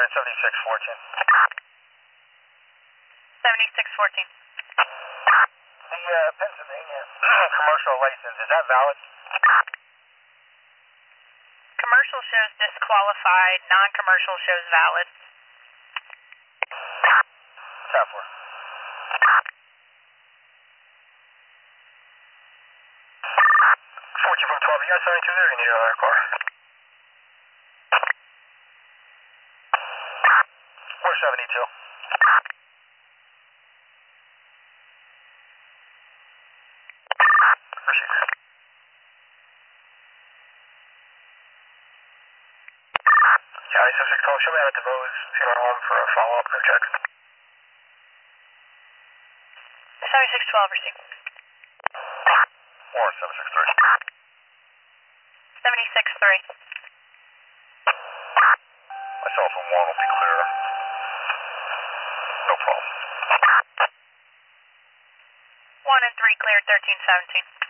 7614. 7614. The Pennsylvania commercial license, is that valid? Commercial shows disqualified, non-commercial shows valid. Tap 4. 14 from 12, you got 72 there, you need another car. Or 72. Proceed. County 7612, show me out at DeVos funeral home for a follow-up or check. 7612, receive. Or 763. 763. Myself and Juan will be clear. No problem. 1 and 3 cleared, 1317.